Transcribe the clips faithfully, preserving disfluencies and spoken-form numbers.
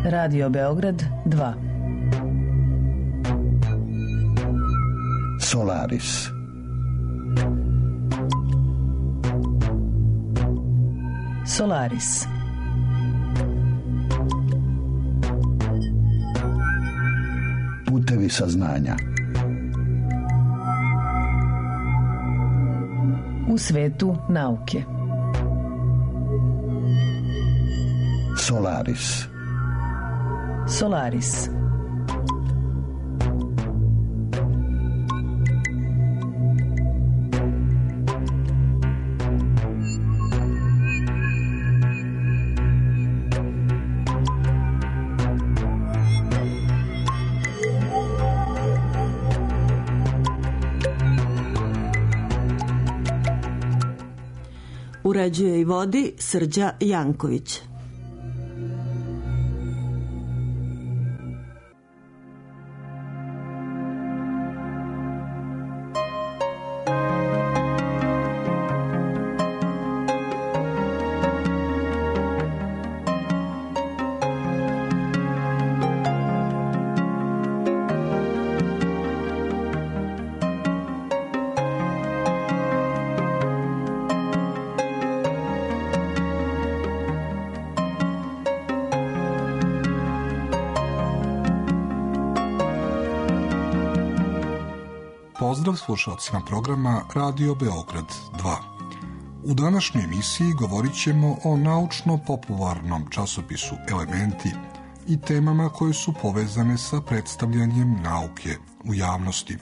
Radio Beograd dva. Solaris. Solaris. Putevi saznanja. U svetu nauke. Solaris. Solaris. Uređuje i vodi Srđa Janković. Pozdrav slušalcima programa Radio Beograd dva. U današnjoj emisiji govorit ćemo o naučno-popularnom časopisu Elementi i temama koje su povezane sa predstavljanjem nauke u javnosti.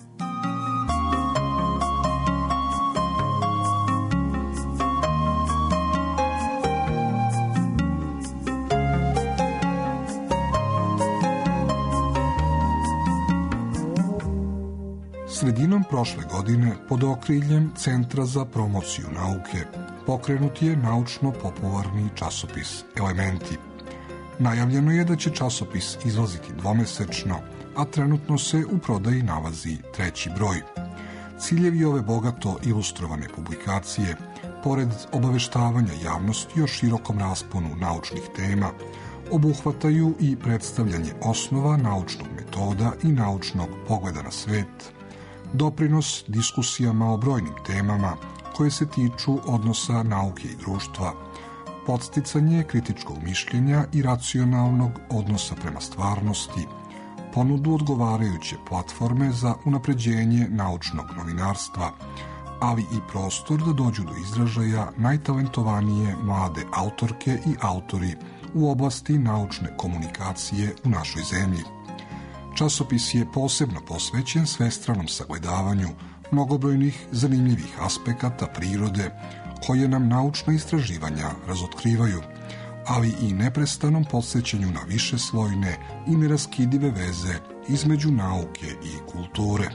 Sredinom prošle godine pod okriljem Centra za promociju nauke pokrenut je naučno-popularni časopis Elementi. Najavljeno je da će časopis izlaziti dvomesečno, a trenutno se u prodaji nalazi treći broj. Ciljevi ove bogato ilustrovane publikacije, pored obaveštavanja javnosti o širokom rasponu naučnih tema, obuhvataju i predstavljanje osnova naučnog metoda i naučnog pogleda na svet, doprinos diskusijama o brojnim temama koje se tiču odnosa nauke i društva, podsticanje kritičkog mišljenja i racionalnog odnosa prema stvarnosti, ponudu odgovarajuće platforme za unapređenje naučnog novinarstva, ali i prostor da dođu do izražaja najtalentovanije mlade autorke i autori u oblasti naučne komunikacije u našoj zemlji. Časopis je posebno posvećen svestranom sagledavanju mnogobrojnih zanimljivih aspekata prirode koje nam naučna istraživanja razotkrivaju, ali i neprestanom podsjećanju na višeslojne i neraskidive veze između nauke i kulture.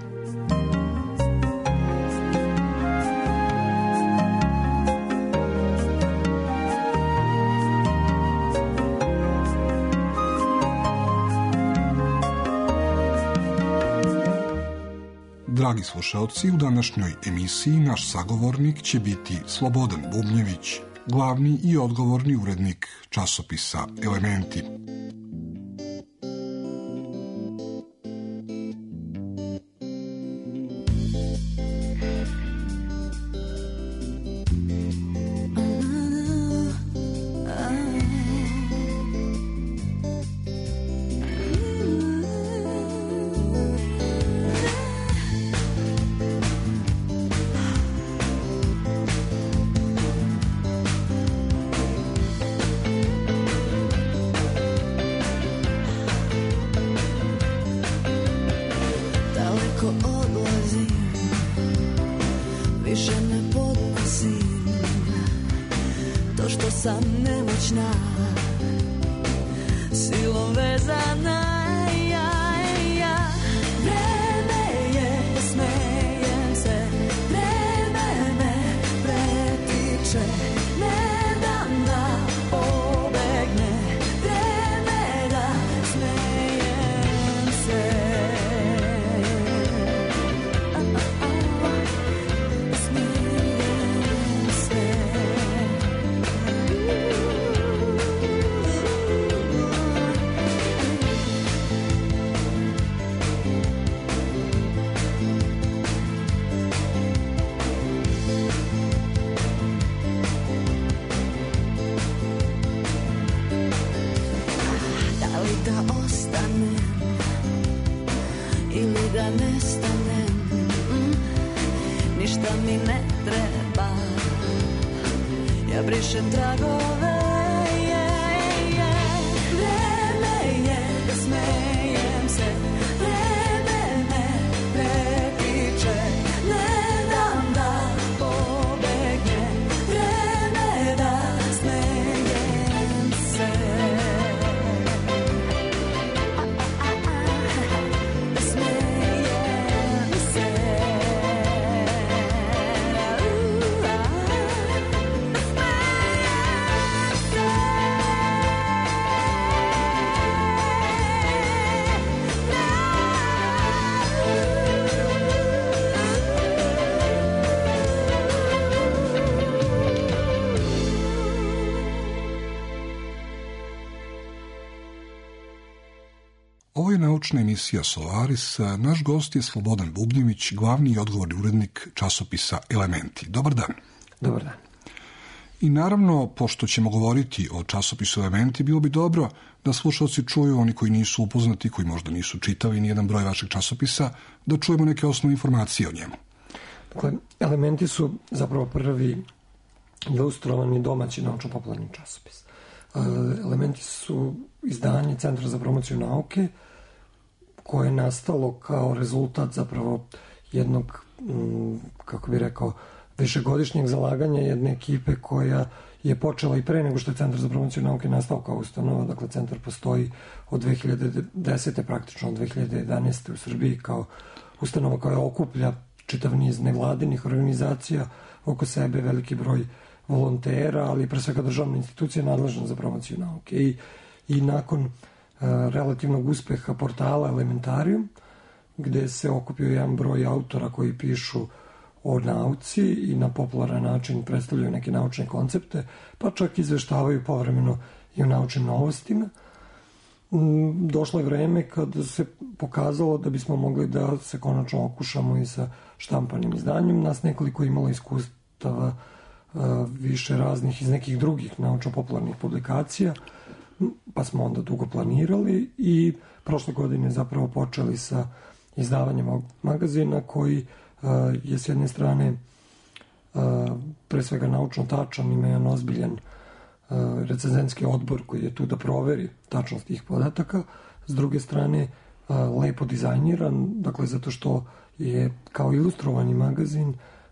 Dragi slušalci, u današnjoj emisiji naš sagovornik će biti Slobodan Bubnjević, glavni i odgovorni urednik časopisa Elementi. da ostanem ili da nestanem, mm, ništa mi ne treba, ja brišem tragove. Smejem se, vreme me pretiče, ne dam da pobegne, vreme da smejem se. Smejem se. Ovo je naučna emisija Solaris. Naš gost je Slobodan Bubnjević, glavni i odgovorni urednik časopisa Elementi. Dobar dan. Dobar dan. I naravno, pošto ćemo govoriti o časopisu Elementi, bilo bi dobro da slušalci čuju, oni koji nisu upoznati, koji možda nisu čitali ni jedan broj vašeg časopisa, da čujemo neke osnovne informacije o njemu. Dakle, Elementi su zapravo prvi ilustrovani domaći naučno-popularni časopis. Elementi su izdanje Centra za promociju nauke, koje je nastalo kao rezultat zapravo jednog, kako bi rekao, višegodišnjeg zalaganja jedne ekipe koja je počela i pre nego što je Centar za promociju nauke nastao kao ustanova. Dakle, centar postoji od dve hiljade desete. praktično od dve hiljade jedanaeste. u Srbiji kao ustanova koja okuplja čitav niz nevladinih organizacija oko sebe, veliki broj volontera, ali pre svega državna institucija nadležna za promociju nauke. I, i nakon uh, relativnog uspeha portala Elementarium, gde se okupio jedan broj autora koji pišu o nauci i na popularan način predstavljaju neke naučne koncepte, pa čak izveštavaju povremeno i o naučnim novostima, došlo je vreme kada se pokazalo da bismo mogli da se konačno okušamo i sa štampanim izdanjem. Nas nekoliko imalo iskustava više raznih iz nekih drugih naučno-popularnih publikacija, pa smo onda dugo planirali i prošle godine zapravo počeli sa izdavanjem ovog magazina koji je s jedne strane pre svega naučno tačan, ima jedan ozbiljan recenzentski odbor koji je tu da proveri tačnost tih podataka, s druge strane lepo dizajniran, dakle zato što je kao ilustrovani magazin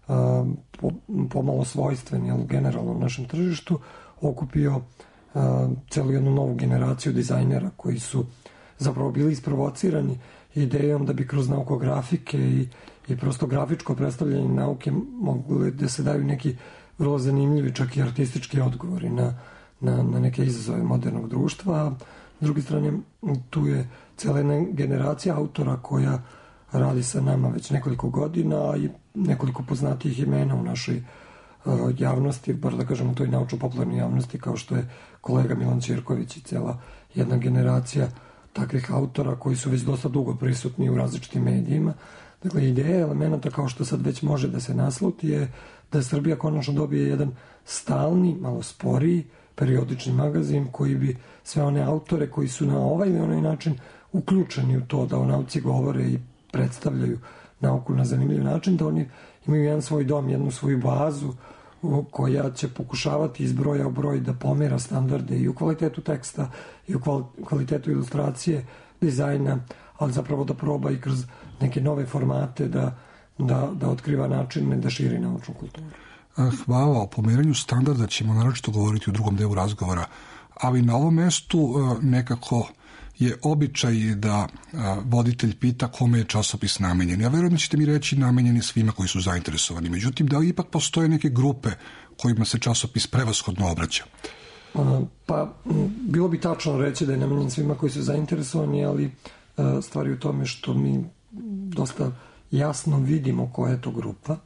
pomalo svojstven, jel, generalno u našem tržištu, okupio celu jednu novu generaciju dizajnera koji su zapravo bili isprovocirani idejom da bi kroz naukografike i, i prosto grafičko predstavljanje nauke mogli da se daju neki vrlo zanimljivi, čak i artistički odgovori na, na, na neke izazove modernog društva. S druge strane, tu je cijela jedna generacija autora koja radi sa nama već nekoliko godina i nekoliko poznatijih imena u našoj uh, javnosti, bar da kažemo toj naučno-popularnoj javnosti, kao što je kolega Milan Ćirković i cijela jedna generacija takvih autora koji su već dosta dugo prisutni u različitim medijima. Dakle, ideja Elementa, kao što sad već može da se nasluti, je da Srbija konačno dobije jedan stalni, malo sporiji, periodični magazin koji bi sve one autore koji su na ovaj ili onaj način uključeni u to da o nauci govore i predstavljaju nauku na zanimljiv način, da oni imaju jedan svoj dom, jednu svoju bazu koja će pokušavati iz broja u broj da pomera standarde i u kvalitetu teksta i u kvalitetu ilustracije, dizajna, ali zapravo da proba i kroz neke nove formate da, da, da otkriva načine da širi naučnu kulturu. Hvala. O pomeranju standarda ćemo naročito govoriti u drugom delu razgovora, ali na ovom mestu nekako je običaj da voditelj pita kome je časopis namenjen. Ja verujem da ćete mi reći namenjeni svima koji su zainteresovani. Međutim, da li ipak postoje neke grupe kojima se časopis prevashodno obraća? Pa, bilo bi tačno reći da je namenjen svima koji su zainteresovani, ali stvari u tome što mi dosta jasno vidimo koja je to grupa.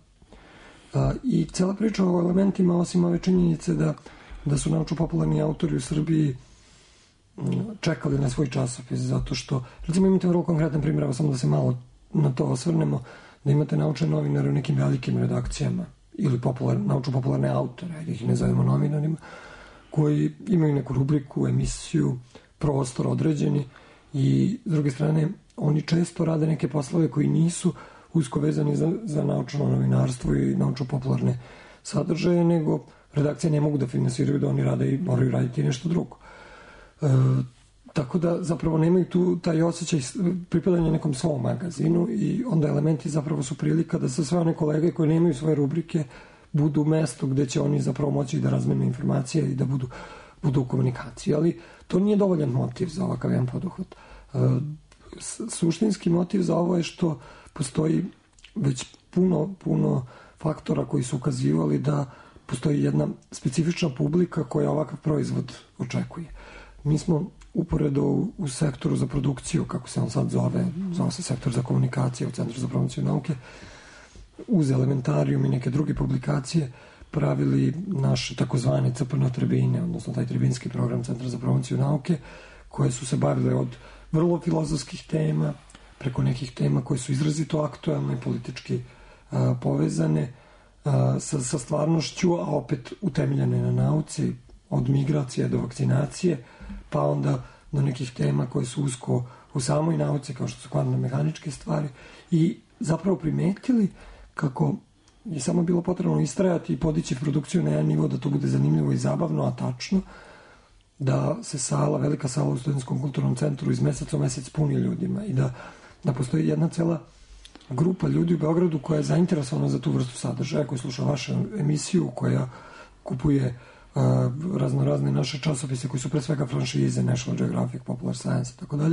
I cela priča o Elementima, osim ove činjenice da, da su naučno-popularni autori u Srbiji čekali na svoj časopis, zato što, recimo, imate vrlo konkretan primjer, evo samo da se malo na to osvrnemo, da imate naučne novinare u nekim velikim redakcijama ili popular, naučno-popularne autore, ajde ih ne zovemo novinarima, koji imaju neku rubriku, emisiju, prostor određeni i s druge strane oni često rade neke poslove koji nisu usko vezani za, za naučno novinarstvo i naučno-popularne sadržaje, nego redakcije ne mogu da finansiraju da oni rade i moraju raditi nešto drugo. E, tako da zapravo nemaju tu taj osjećaj pripadanja nekom svom magazinu i onda elementi zapravo su prilika da se sve one kolege koji nemaju svoje rubrike budu u mestu gde će oni zapravo moći da razmene informacije i da budu, budu u komunikaciji. Ali to nije dovoljan motiv za ovakav jedan poduhvat. E, suštinski motiv za ovo je što postoji već puno, puno faktora koji su ukazivali da postoji jedna specifična publika koja ovakav proizvod očekuje. Mi smo uporedo u, u sektoru za produkciju, kako se on sad zove, zove se sektor za komunikacije u Centru za promociju nauke, uz Elementarijum i neke druge publikacije pravili naše takozvane C P N tribine, odnosno taj tribinski program Centra za promociju nauke, koje su se bavile od vrlo filozofskih tema, preko nekih tema koje su izrazito aktualne, politički a, povezane a, sa, sa stvarnošću, a opet utemeljene na nauci, od migracije do vakcinacije, pa onda do nekih tema koje su usko u samoj nauci, kao što su kvantno-mehaničke stvari, i zapravo primetili kako je samo bilo potrebno istrajati i podići produkciju na jedan nivo da to bude zanimljivo i zabavno, a tačno, da se sala, velika sala u Studentskom kulturnom centru iz meseca u mesec puni ljudima i da, da postoji jedna cela grupa ljudi u Beogradu koja je zainteresovana za tu vrstu sadržaja, koja sluša vašu emisiju, koja kupuje uh, razno razne naše časopise koji su pre svega franšize, National Geographic, Popular Science i tako dalje,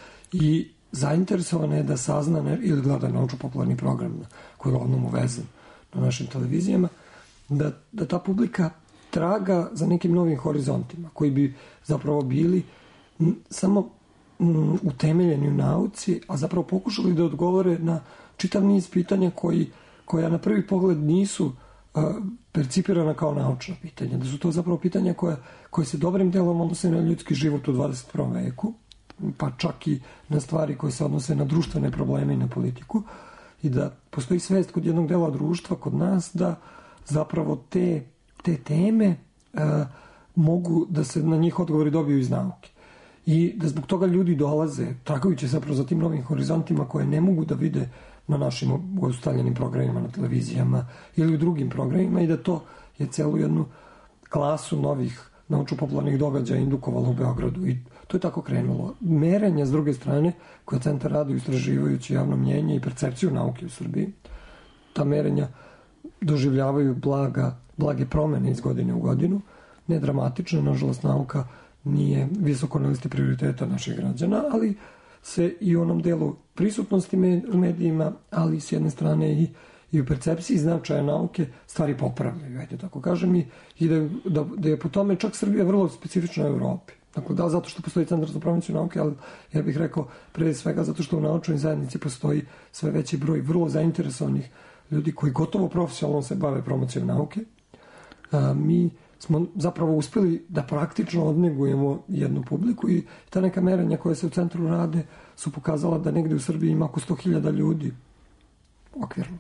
i zainteresovana je da sazna ne, ili gleda naučno-popularni program koji je odnom uvezen na našim televizijama, da, da ta publika traga za nekim novim horizontima koji bi zapravo bili m, samo m, utemeljeni u nauci, a zapravo pokušali da odgovore na čitav niz pitanja koji, koja na prvi pogled nisu a, percipirana kao naučna pitanja, da su to zapravo pitanja koje, koje se dobrim delom odnose na ljudski život u dvadeset prvom veku, pa čak i na stvari koje se odnose na društvene probleme i na politiku, i da postoji svest kod jednog dela društva, kod nas, da zapravo te, te teme a, mogu da se na njih odgovori dobiju iz nauke. I da zbog toga ljudi dolaze, tragajući zapravo za tim novim horizontima koje ne mogu da vide na našim ustaljenim programima, na televizijama ili u drugim programima, i da to je celu jednu klasu novih naučno-popularnih događaja indukovalo u Beogradu. I to je tako krenulo. Merenja, s druge strane, koje centar radi istraživajući javno mnjenje i percepciju nauke u Srbiji, ta merenja doživljavaju blaga, blage promene iz godine u godinu, ne dramatično, nažalost nauka nije visoko na listi prioriteta naših građana, ali se i u onom delu prisutnosti u medijima, ali s jedne strane i, i u percepciji značaja nauke stvari popravljaju, ajde tako kažem, i, i da, da, da je po tome čak Srbija vrlo specifična u Evropi. Dakle, da, zato što postoji Centar za promociju nauke, ali ja bih rekao pre svega zato što u naučnoj zajednici postoji sve veći broj vrlo zainteresovanih ljudi koji gotovo profesionalno se bave promocijom nauke. A, mi smo zapravo uspeli da praktično odnegujemo jednu publiku i ta neka merenja koje se u centru rade su pokazala da negde u Srbiji ima oko sto hiljada ljudi okvirno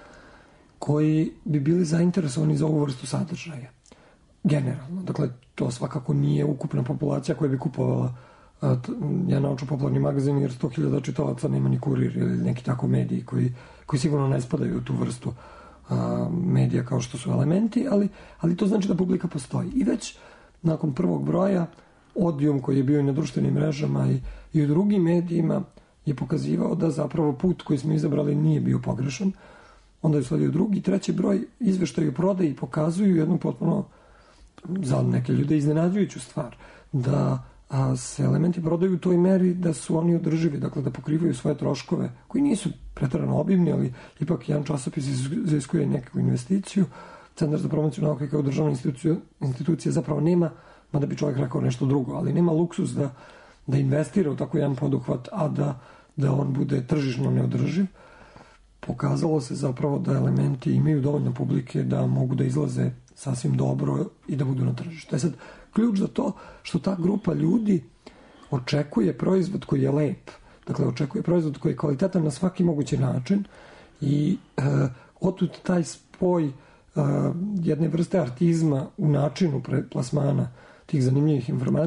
koji bi bili zainteresovani za ovu vrstu sadržaja. Generalno. Dakle, to svakako nije ukupna populacija koja bi kupovala jedan naučno-popularni magazin, jer sto hiljada čitalaca nema ni Kurir ili neki tako mediji koji, koji sigurno ne spadaju u tu vrstu a, medija kao što su Elementi, ali, ali to znači da publika postoji. I već nakon prvog broja Odijum, koji je bio i na društvenim mrežama i, i u drugim medijima, je pokazivao da zapravo put koji smo izabrali nije bio pogrešan. Onda je sledio drugi, treći broj, izveštaji o prodaji pokazuju jednu potpuno za neke ljude iznenađujuću stvar, da a, se Elementi prodaju u toj meri da su oni održivi, dakle da pokrivaju svoje troškove, koji nisu preterano obimni, ali ipak jedan časopis iziskuje nekakvu investiciju. Centar za promociju nauke kao državna institucija, institucija zapravo nema, mada bi čovjek rekao nešto drugo, ali nema luksus da, da investira u tako jedan poduhvat, a da, da on bude tržišno neodrživ. Pokazalo se zapravo da Elementi imaju dovoljno publike da mogu da izlaze sasvim dobro i da budu na tržištu. E sad, ključ za to što ta grupa ljudi očekuje proizvod koji je lep, dakle očekuje proizvod koji je kvalitetan na svaki mogući način i e, otud taj spoj e, jedne vrste artizma u načinu plasmana tih zanimljivih informacija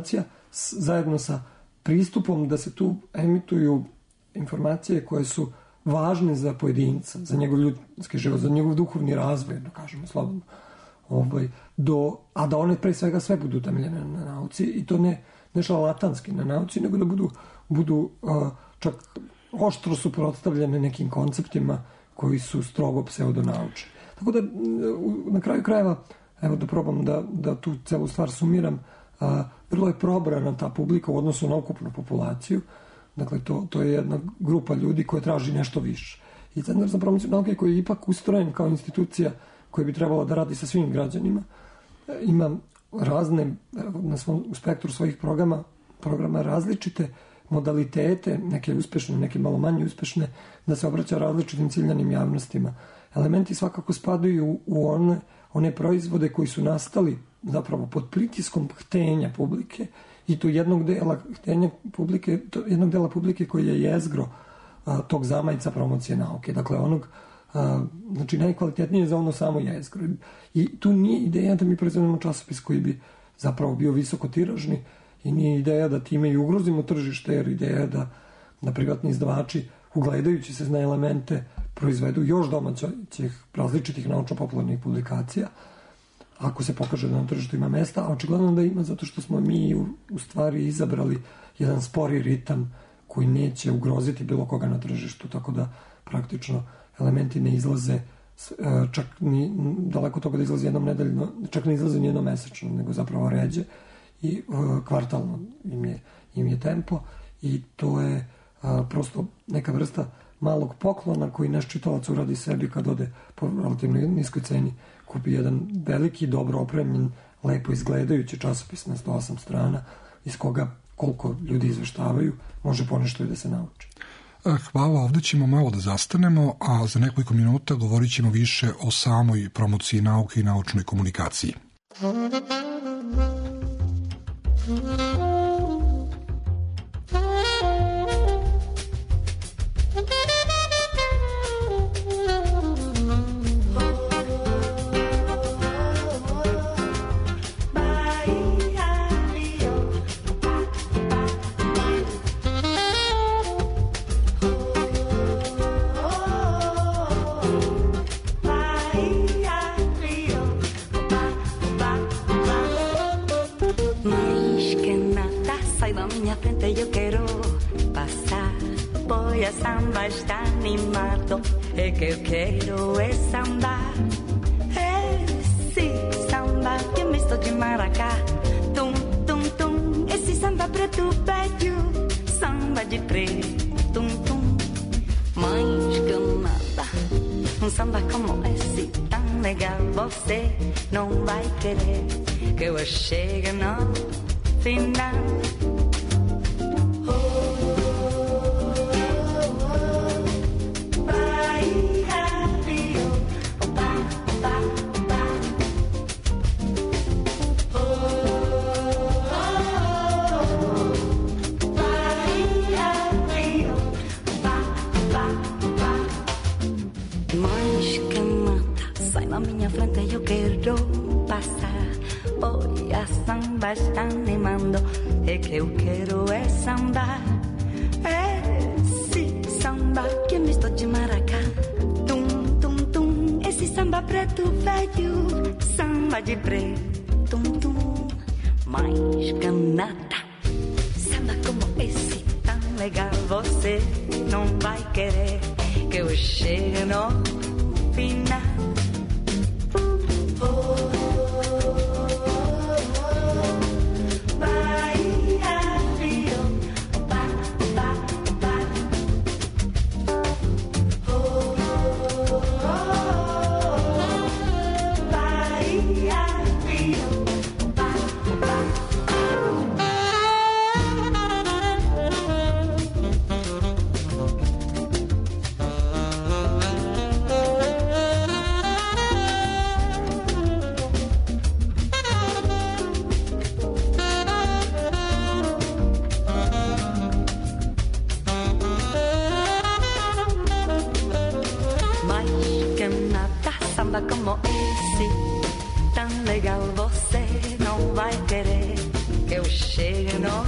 s, zajedno sa pristupom da se tu emituju informacije koje su važne za pojedinca, za njegov ljudski život, za njegov duhovni razvoj, da kažemo slobodno. Ovaj, do, a da one pre svega sve budu temeljene na nauci i to ne, ne šarlatanski na nauci, nego da budu, budu uh, čak oštro suprotstavljene nekim konceptima koji su strogo pseudonaučni. Tako da na kraju krajeva, evo da probam da, da tu celu stvar sumiram, a, vrlo je probrana ta publika u odnosu na ukupnu populaciju. Dakle, to, to je jedna grupa ljudi koja traži nešto više. I Centar za promociju nauke koji je ipak ustrojen kao institucija koja bi trebala da radi sa svim građanima, ima razne, na svom spektru svojih programa, programa različite modalitete, neke uspešne, neke malo manje uspešne, da se obraća različitim ciljanim javnostima. Elementi svakako spadaju u one, one proizvode koji su nastali zapravo pod pritiskom htenja publike i to jednog dela htenja publike, to jednog dela publike koji je jezgro a, tog zamajca promocije nauke. Dakle, onog, a, znači najkvalitetnije za ono samo jezgro. I tu nije ideja da mi proizvodimo časopis koji bi zapravo bio visokotiražni i nije ideja da time i ugrozimo tržište, jer ideja je da, da privatni izdavači, ugledajući se na elemente, proizvedu još domaćih različitih naučno-popularnih publikacija, ako se pokaže da na tržištu ima mesta, a očigledno da ima zato što smo mi u, u stvari izabrali jedan spori ritam koji neće ugroziti bilo koga na tržištu, tako da praktično elementi ne izlaze čak ni daleko toga da izlazi jednom nedeljno, čak ne izlaze ni jednom mesečno, nego zapravo ređe i uh, kvartalno im je, im je tempo i to je uh, prosto neka vrsta malog poklona koji naš čitalac uradi sebi kad ode po relativno niskoj ceni kupi jedan veliki, dobro opremljen, lepo izgledajući časopis na sto osam strana iz koga koliko ljudi izveštavaju može ponešto i da se nauči. Hvala, ovde ćemo malo da zastanemo, a za nekoliko minuta govorit ćemo više o samoj promociji nauke i naučnoj komunikaciji. Está animado, é que eu quero é samba, esse samba que é misto de maracá, tum, tum, tum, esse samba preto velho, samba de preto, tum, tum, mais que nada, um samba como esse tão legal, você não vai querer que eu chegue no final. Está animando, é que eu quero é samba, esse samba que é misto de maracá, tum, tum, tum, esse samba preto velho, samba de preto, tum, tum, mais que nada, samba como esse tão legal, você não vai querer que eu chegue no final. Tão legal, você não vai querer que eu chegue no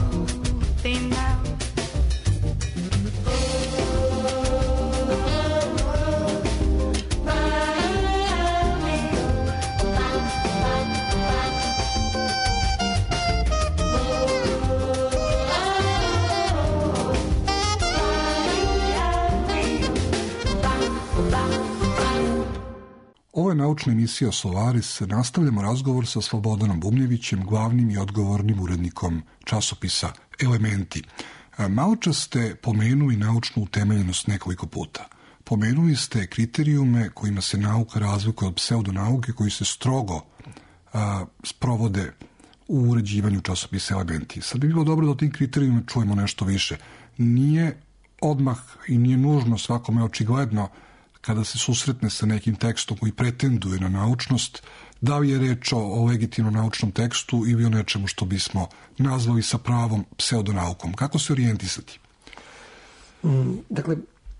Ovo je naučna emisija Solaris. Nastavljamo razgovor sa Slobodanom Bumljevićem, glavnim i odgovornim urednikom časopisa Elementi. Malo čas ste pomenuli naučnu utemeljenost nekoliko puta. Pomenuli ste kriterijume kojima se nauka razlikuje od pseudonauke koji se strogo a, sprovode u uređivanju časopisa Elementi. Sad bi bilo dobro da o tim kriterijuma čujemo nešto više. Nije odmah i nije nužno svakome očigledno kada se susretne sa nekim tekstom koji pretenduje na naučnost, da li je reč o legitimnom naučnom tekstu ili o nečemu što bismo nazvali sa pravom pseudonaukom. Kako se orijentisati? Mm, dakle,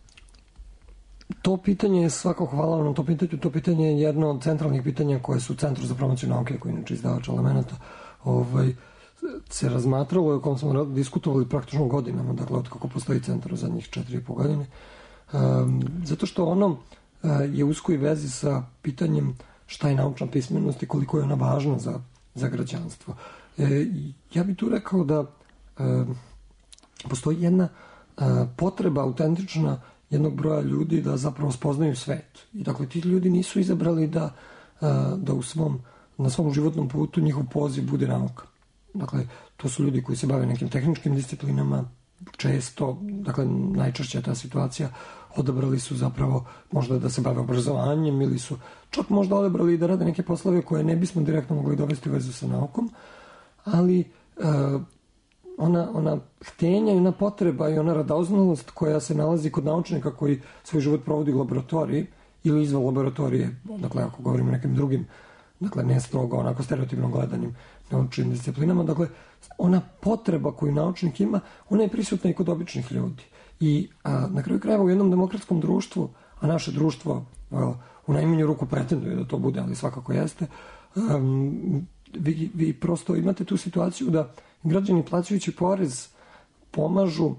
to pitanje je svako hvala vam na to pitanju. To pitanje je jedno od centralnih pitanja koje su u Centru za promociju nauke, koji inače izdavač Elemenata, ovaj, se razmatralo i o kom smo diskutovali praktično godinama, dakle, od kako postoji centar u zadnjih četiri i po godine. Um, zato što ono uh, je u uskoj vezi sa pitanjem šta je naučna pismenost i koliko je ona važna za, za građanstvo. E, ja bih tu rekao da uh, postoji jedna uh, potreba autentična jednog broja ljudi da zapravo spoznaju svet. I dakle, ti ljudi nisu izabrali da, uh, da u svom, na svom životnom putu njihov poziv bude nauka. Dakle, to su ljudi koji se bave nekim tehničkim disciplinama, često, dakle, najčešće je ta situacija, odabrali su zapravo možda da se bave obrazovanjem ili su čak možda odabrali da rade neke poslove koje ne bismo direktno mogli dovesti u vezu sa naukom, ali uh, ona, ona htenja i ona potreba i ona radoznalost koja se nalazi kod naučnika koji svoj život provodi u laboratoriji ili izvan laboratorije, dakle, ako govorimo o nekim drugim, dakle, ne strogo, onako stereotipno gledanim naučnim disciplinama, dakle, ona potreba koju naučnik ima, ona je prisutna i kod običnih ljudi. I a, na kraju krajeva u jednom demokratskom društvu, a naše društvo a, u najmanju ruku pretenduje da to bude, ali svakako jeste, a, vi, vi prosto imate tu situaciju da građani plaćajući porez pomažu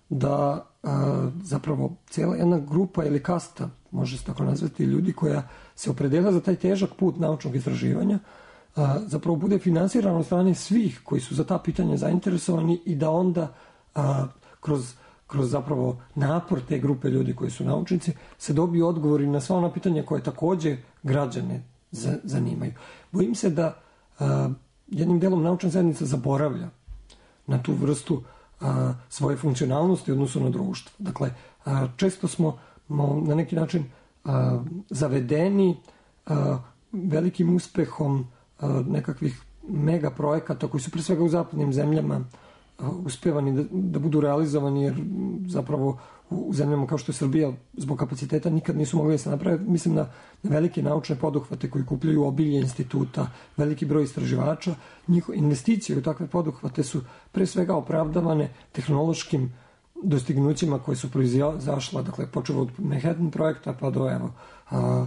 da a, zapravo cijela jedna grupa ili kasta, može se tako nazvati, ljudi koja se opredela za taj težak put naučnog istraživanja, a, zapravo bude finansirano od strane svih koji su za ta pitanja zainteresovani i da onda a, kroz, kroz zapravo napor te grupe ljudi koji su naučnici se dobiju odgovori na sva ona pitanja koje takođe građane za, zanimaju. Bojim se da a, jednim delom naučna zajednica zaboravlja na tu vrstu a, svoje funkcionalnosti u odnosu na društvo. Dakle, a, često smo mo, na neki način a, zavedeni a, velikim uspehom a, nekakvih mega projekata koji su pre svega u zapadnim zemljama a, uspevani da, da budu realizovani, jer zapravo u, u zemljama kao što je Srbija zbog kapaciteta nikad nisu mogli da se naprave. Mislim na, na velike naučne poduhvate koji kupljaju obilje instituta, veliki broj istraživača. Njihove investicije u takve poduhvate su pre svega opravdavane tehnološkim dostignućima koje su proizašla, dakle, počeo od Manhattan projekta pa do evo, a,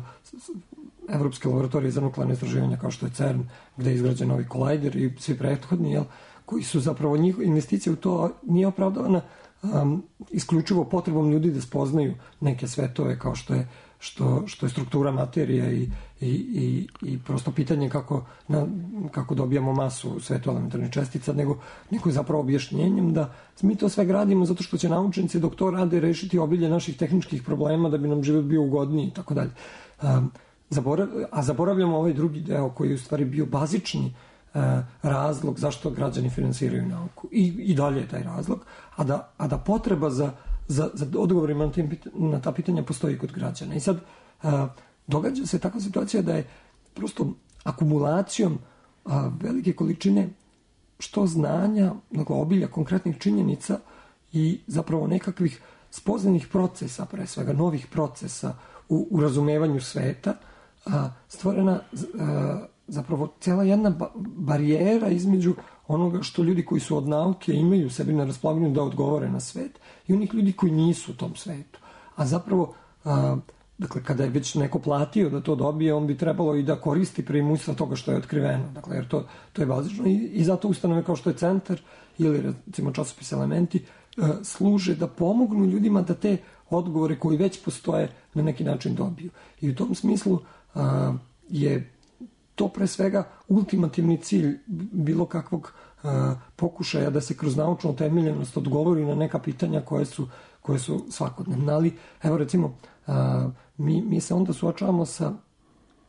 Evropske laboratorije za nuklearne istraživanja kao što je CERN, gde je izgrađen novi kolajder i svi prethodni, jel, koji su zapravo njihove investicije u to nije opravdavana um, isključivo potrebom ljudi da spoznaju neke svetove kao što je, što, što je struktura materije i, i, i, i prosto pitanje kako, na, kako dobijamo masu u svetu elementarnih čestica, nego, nego zapravo objašnjenjem da mi to sve gradimo zato što će naučnici dok to rade rešiti obilje naših tehničkih problema da bi nam život bio ugodniji i tako dalje. Um, zaborav, a zaboravljamo ovaj drugi deo koji je u stvari bio bazični uh, razlog zašto građani finansiraju nauku. I, i dalje je taj razlog, a da, a da potreba za za, za odgovorima na, tim, na ta pitanja postoji kod građana. I sad a, događa se takva situacija da je prosto akumulacijom a, velike količine što znanja, dakle obilja konkretnih činjenica i zapravo nekakvih spoznanih procesa, pre svega novih procesa u, u razumevanju sveta, a, stvorena a, zapravo cijela jedna ba- barijera između onoga što ljudi koji su od nauke imaju sebi na raspolaganju da odgovore na svet i onih ljudi koji nisu u tom svetu. A zapravo, a, dakle, kada je već neko platio da to dobije, on bi trebalo i da koristi preimućstva toga što je otkriveno. Dakle, jer to, to je bazično i, i zato ustanove kao što je Centar ili recimo časopis Elementi a, služe da pomognu ljudima da te odgovore koji već postoje na neki način dobiju. I u tom smislu a, je to pre svega ultimativni cilj bilo kakvog uh, pokušaja da se kroz naučnu utemeljenost odgovori na neka pitanja koje su, koje su svakodnevne. Ali, evo recimo, uh, mi, mi se onda suočavamo sa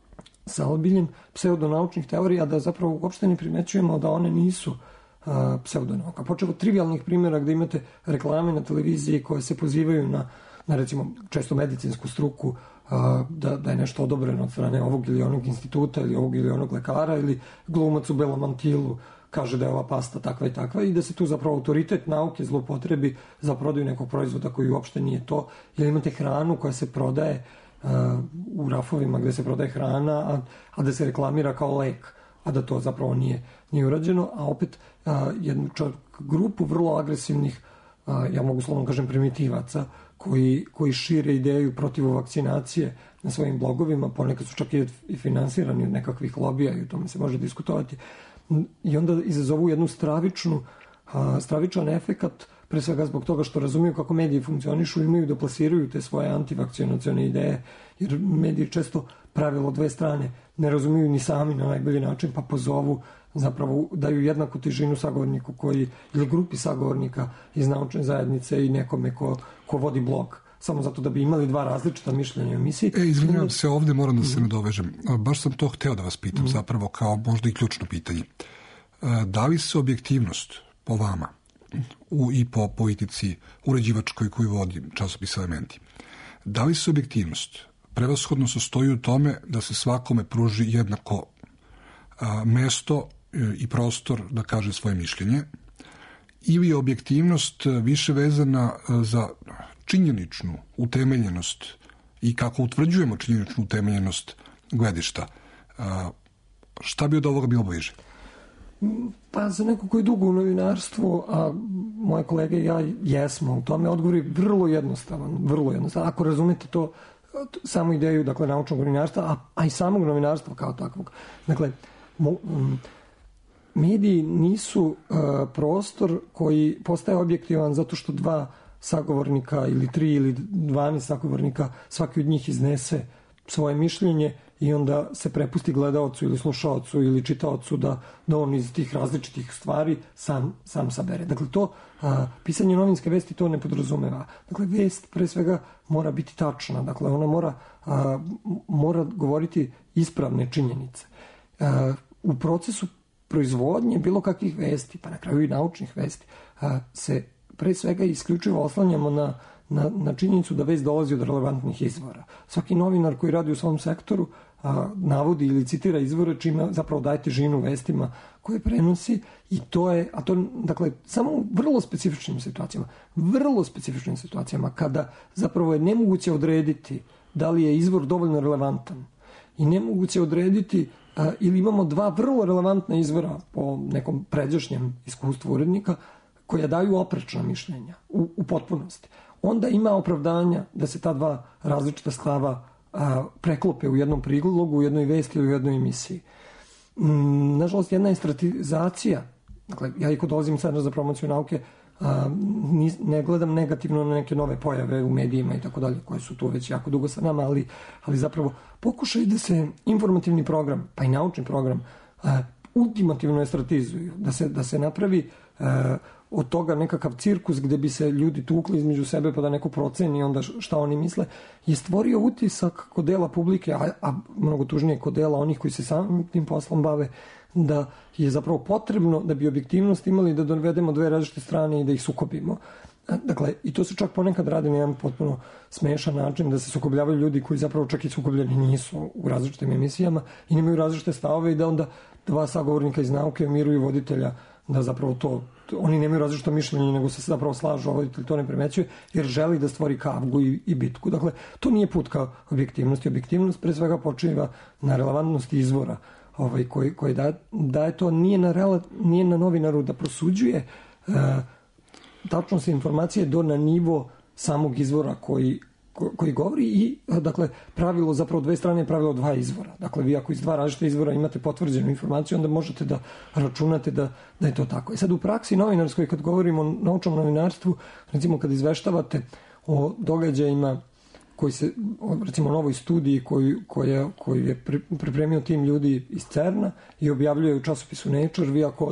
sa obiljem pseudonaučnih teorija, da zapravo uopšte ne primećujemo da one nisu a, pseudonauka. Počeo od trivialnih primjera gde imate reklame na televiziji koje se pozivaju na, na recimo, često medicinsku struku, a, da, da je nešto odobreno od strane ovog ili onog instituta ili ovog ili onog lekara, ili glumac u belom mantilu kaže da je ova pasta takva i takva, i da se tu zapravo autoritet nauke zlopotrebi za prodaju nekog proizvoda koji uopšte nije to. Ili imate hranu koja se prodaje uh, u rafovima gde se prodaje hrana, a, a da se reklamira kao lek, a da to zapravo nije, nije urađeno, a opet uh, jednu čak grupu vrlo agresivnih, uh, ja mogu slovno kažem primitivaca, koji, koji šire ideju protiv vakcinacije na svojim blogovima, ponekad su čak i, i finansirani od nekakvih lobija, i o tome se može diskutovati, i onda izazovu jednu stravičnu, a, stravičan efekat, pre svega zbog toga što razumiju kako mediji funkcionišu i imaju da plasiraju te svoje antivakcinacione ideje, jer mediji često pravilo dve strane ne razumiju ni sami na najbolji način, pa pozovu, zapravo daju jednaku težinu sagovorniku koji, ili grupi sagovornika iz naučne zajednice i nekome ko, ko vodi blog, samo zato da bi imali dva različita mišljenja u emisiji. E, izvinjavam se, ovde moram da se nadovežem. Baš sam to hteo da vas pitam, mm. zapravo kao možda i ključno pitanje. Da li se objektivnost po vama u, i po politici uređivačkoj koju vodi časopis Elementi, da li se objektivnost prevashodno sastoji u tome da se svakome pruži jednako a, mesto i prostor da kaže svoje mišljenje, ili je objektivnost više vezana za činjeničnu utemeljenost i kako utvrđujemo činjeničnu utemeljenost gledišta? Šta bi od ovoga bilo bliže? Pa za neko koji je dugo u novinarstvu, a moje kolege i ja jesmo u tome, odgovor je vrlo jednostavan, vrlo jednostavan. Ako razumete to, samu ideju, dakle, naučnog novinarstva, a, a i samog novinarstva kao takvog. Dakle, mo, m, mediji nisu uh, prostor koji postaje objektivan zato što dva sagovornika ili tri ili dvanaest sagovornika, svaki od njih iznese svoje mišljenje i onda se prepusti gledaocu ili slušaocu ili čitaocu da, da on iz tih različitih stvari sam, sam sabere. Dakle, to a, pisanje novinske vesti to ne podrazumeva. Dakle, vest pre svega mora biti tačna. Dakle, ona mora, a, mora govoriti ispravne činjenice. A, u procesu proizvodnje bilo kakvih vesti, pa na kraju i naučnih vesti, a, se pre svega isključivo oslanjamo na, na, na činjenicu da vest dolazi od relevantnih izvora. Svaki novinar koji radi u svom sektoru a, navodi ili citira izvore čime zapravo daje težinu vestima koje prenosi, i to je, a to, dakle, samo u vrlo specifičnim situacijama, vrlo specifičnim situacijama kada zapravo je nemoguće odrediti da li je izvor dovoljno relevantan i nemoguće odrediti a, ili imamo dva vrlo relevantna izvora po nekom pređašnjem iskustvu urednika koja daju oprečna mišljenja u, u potpunosti. Onda ima opravdanja da se ta dva različita stava a, preklope u jednom prilogu, u jednoj vesti ili u jednoj emisiji. Mm, nažalost, jedna je stratizacija. Dakle, ja i kod dolazim sad za promociju nauke, a, nis, ne gledam negativno na neke nove pojave u medijima i tako dalje, koje su tu već jako dugo sa nama, ali, ali zapravo pokušaj da se informativni program, pa i naučni program, a, ultimativno estratizuju, da se, da se napravi a, od toga nekakav cirkus gde bi se ljudi tukli između sebe pa da neko proceni onda šta oni misle, je stvorio utisak kod dela publike, a, a mnogo tužnije kod dela onih koji se samim tim poslom bave, da je zapravo potrebno da bi objektivnost imali da dovedemo dve različite strane i da ih sukobimo. Dakle, i to se čak ponekad radi na jedan potpuno smešan način, da se sukobljavaju ljudi koji zapravo čak i sukobljeni nisu u različitim emisijama i nemaju različite stavove, i da onda dva sagovornika iz nauke umiruju voditelja da zapravo to, oni nemaju različito mišljenje, nego se zapravo slažu, a voditelj to ne primećuje, jer želi da stvori kavgu i, i bitku. Dakle, to nije put ka objektivnosti. Objektivnost pre svega počiva na relevantnosti izvora, ovaj, koji, koji da, daje to, nije na, rela, nije na novinaru da prosuđuje e, tačnost informacije do na nivo samog izvora koji, koji govori, i dakle pravilo zapravo dve strane je pravilo dva izvora. Dakle, vi ako iz dva različita izvora imate potvrđenu informaciju, onda možete da računate da, da je to tako. I sad u praksi novinarskoj, kad govorimo o naučnom novinarstvu, recimo kad izveštavate o događajima koji se, recimo novoj studiji koju, koja, koju je pripremio tim ljudi iz CERN-a i objavljuje u časopisu Nature, vi ako od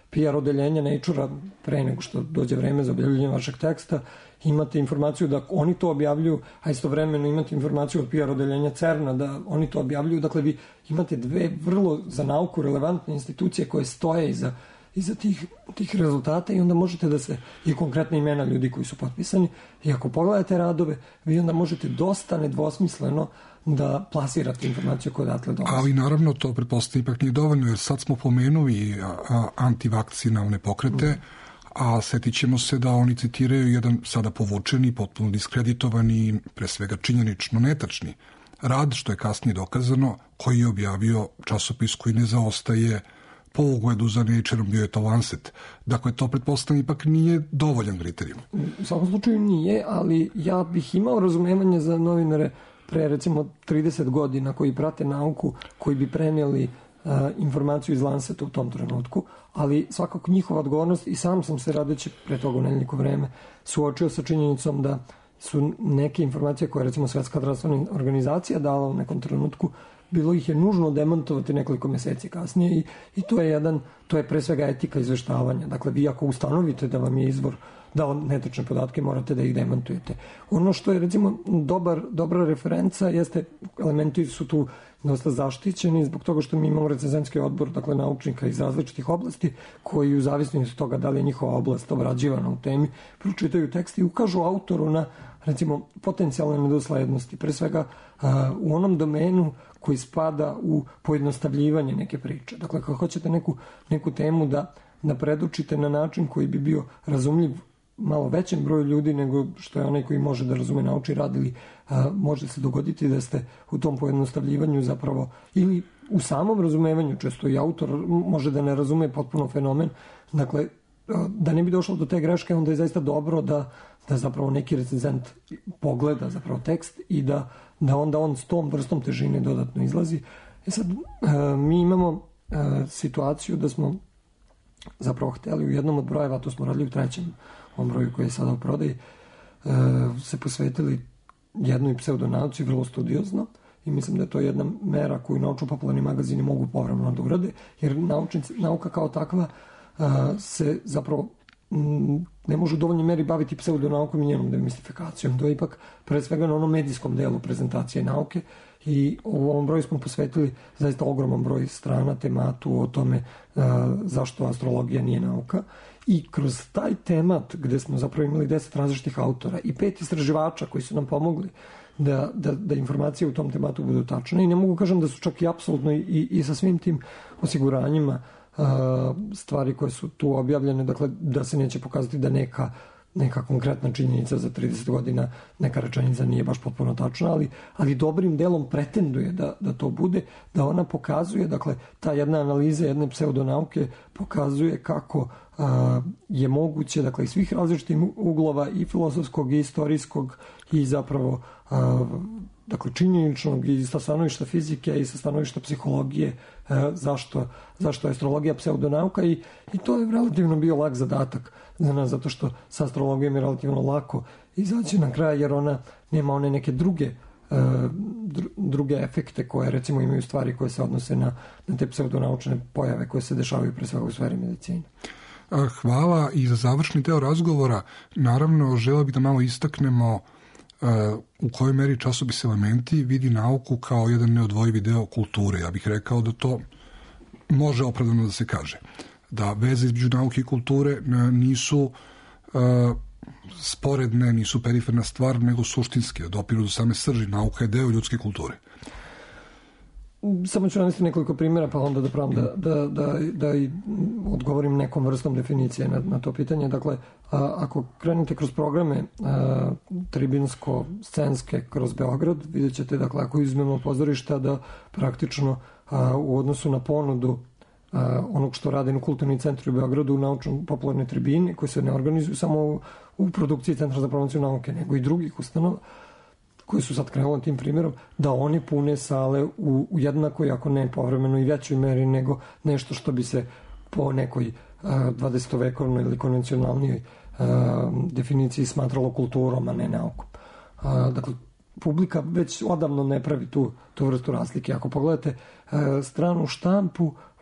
P R odeljenja Nature-a, pre nego što dođe vreme za objavljanje vašeg teksta, imate informaciju da oni to objavljuju, a istovremeno imate informaciju od P R odeljenja CERN-a da oni to objavljuju. Dakle, vi imate dve vrlo za nauku relevantne institucije koje stoje iza, iza tih, tih rezultata i onda možete da se, i konkretne imena ljudi koji su potpisani, i ako pogledate radove, vi onda možete dosta nedvosmisleno da plasirate informaciju koja odatle dolazi. Ali naravno to pretpostavljam ipak nije dovoljno, jer sad smo pomenuli antivakcinalne pokrete, mm. a setit ćemo se da oni citiraju jedan sada povučeni, potpuno diskreditovani, pre svega činjenično netačni rad, što je kasnije dokazano, koji je objavio časopis koji ne zaostaje po ugledu za Nature-om, bio je to Lancet. Dakle, to pretpostavljam ipak nije dovoljan kriterijum. U svakom slučaju nije, ali ja bih imao razumevanje za novinare pre recimo trideset godina koji prate nauku, koji bi prenijeli uh, informaciju iz Lanceta u tom trenutku, ali svakako njihova odgovornost, i sam sam se radeći pre toga u nedeljko vreme suočio sa činjenicom da su neke informacije koje recimo Svetska zdravstvena organizacija dala u nekom trenutku, bilo ih je nužno demontovati nekoliko meseci kasnije i, i to je jedan, to je pre svega etika izveštavanja. Dakle, vi ako ustanovite da vam je izvor dao netačne podatke, morate da ih demontujete. Ono što je recimo dobar, dobra referenca jeste, elementi su tu dosta zaštićeni zbog toga što mi imamo recenzentski odbor, dakle naučnika iz različitih oblasti koji u zavisnosti od toga da li je njihova oblast obrađivana u temi, pročitaju tekst i ukažu autoru na recimo potencijalne nedoslednosti, pre svega uh, u onom domenu koji spada u pojednostavljivanje neke priče. Dakle, kako hoćete neku, neku temu da, da predučite na način koji bi bio razumljiv malo većem broju ljudi nego što je onaj koji može da razume naučni rad, ili a, može se dogoditi da ste u tom pojednostavljivanju zapravo, ili u samom razumevanju, često i autor može da ne razume potpuno fenomen. Dakle, a, da ne bi došlo do te greške, onda je zaista dobro da, da zapravo neki recenzent pogleda zapravo tekst i da, da onda on s tom vrstom težine dodatno izlazi. E sad, a, mi imamo a, situaciju da smo zapravo hteli u jednom od brojeva, to smo radili u trećem ovom broju koji je sada u prodaji, e, se posvetili jednoj pseudonauci vrlo studiozno i mislim da je to jedna mera koju naučno-popularni magazini mogu povremeno da urade, jer naučnici, nauka kao takva a, se zapravo m, ne može u dovoljnoj meri baviti pseudonaukom i njenom demistifikacijom. To je ipak pre svega na onom medijskom delu prezentacije nauke i u ovom broju smo posvetili zaista ogroman broj strana tematu o tome a, zašto astrologija nije nauka. I kroz taj temat gde smo zapravo imali deset različitih autora i pet istraživača koji su nam pomogli da, da, da informacije u tom tematu budu tačne, i ne mogu kažem da su čak i apsolutno i, i sa svim tim osiguranjima a, stvari koje su tu objavljene, dakle da se neće pokazati da neka neka konkretna činjenica za trideset godina, neka rečenica nije baš potpuno tačna, ali, ali dobrim delom pretenduje da, da to bude, da ona pokazuje, dakle, ta jedna analiza jedne pseudonauke pokazuje kako a, je moguće, dakle, iz svih različitih uglova, i filozofskog, i istorijskog, i zapravo a, dakle, činjeničnog, i sa stanovišta fizike, i sa stanovišta psihologije, a, zašto, zašto je astrologija pseudonauka, i, i to je relativno bio lak zadatak za nas, zato što sa astrologijom je relativno lako izaći na kraj, jer ona nema one neke druge uh, dru, druge efekte koje recimo imaju stvari koje se odnose na, na te pseudonaučne pojave koje se dešavaju pre svega u sferi medicine. Hvala i za završni deo razgovora. Naravno, želeo bih da malo istaknemo uh, u kojoj meri časopis Elementi vidi nauku kao jedan neodvojivi deo kulture. Ja bih rekao da to može opravdano da se kaže. Da veze između nauke i kulture nisu uh, sporedne, nisu periferna stvar, nego suštinske, da dopiru do same srži. Nauka je deo ljudske kulture. Samo ću navesti nekoliko primjera, pa onda da pravam da, da, da, da i odgovorim nekom vrstom definicije na, na to pitanje. Dakle, a, ako krenete kroz programe a, tribinsko-scenske kroz Beograd, vidjet ćete, dakle, ako izmemo pozorišta, da praktično a, u odnosu na ponudu Uh, onog što rade na kulturni centru u Beogradu, u naučno-popularnoj tribini, koji se ne organizuju samo u, u produkciji Centra za promociju nauke, nego i drugih ustanova koji su sad krenuli tim primjerom, da oni pune sale u, u jednakoj, ako ne povremeno i većoj meri nego nešto što bi se po nekoj uh, dvadesetovekovnoj ili konvencionalnijoj uh, definiciji smatralo kulturom, a ne naukom. Uh, dakle, publika već odavno ne pravi tu, tu vrstu razlike. Ako pogledate uh, stranu štampu,